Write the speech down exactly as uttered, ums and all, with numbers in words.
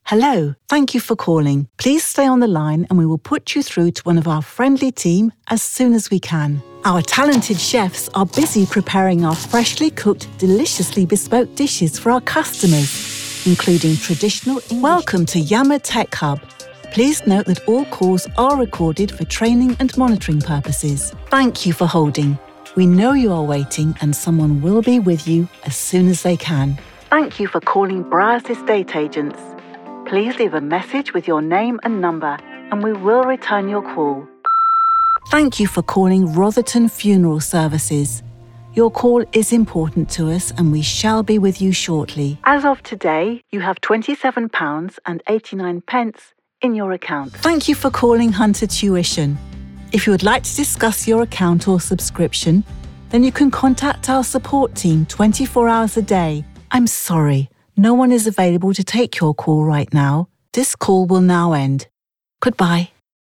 Hello, thank you for calling. Please stay on the line and we will put you through to one of our friendly team as soon as we can. Our talented chefs are busy preparing our freshly cooked, deliciously bespoke dishes for our customers, including traditional English. Welcome to Yammer Tech Hub. Please note that all calls are recorded for training and monitoring purposes. Thank you for holding. We know you are waiting and someone will be with you as soon as they can. Thank you for calling Briars Estate Agents. Please leave a message with your name and number and we will return your call. Thank you for calling Rotherton Funeral Services. Your call is important to us and we shall be with you shortly. As of today, you have twenty-seven pounds eighty-nine in your account. Thank you for calling Hunter Tuition. If you would like to discuss your account or subscription, then you can contact our support team twenty-four hours a day. I'm sorry, no one is available to take your call right now. This call will now end. Goodbye.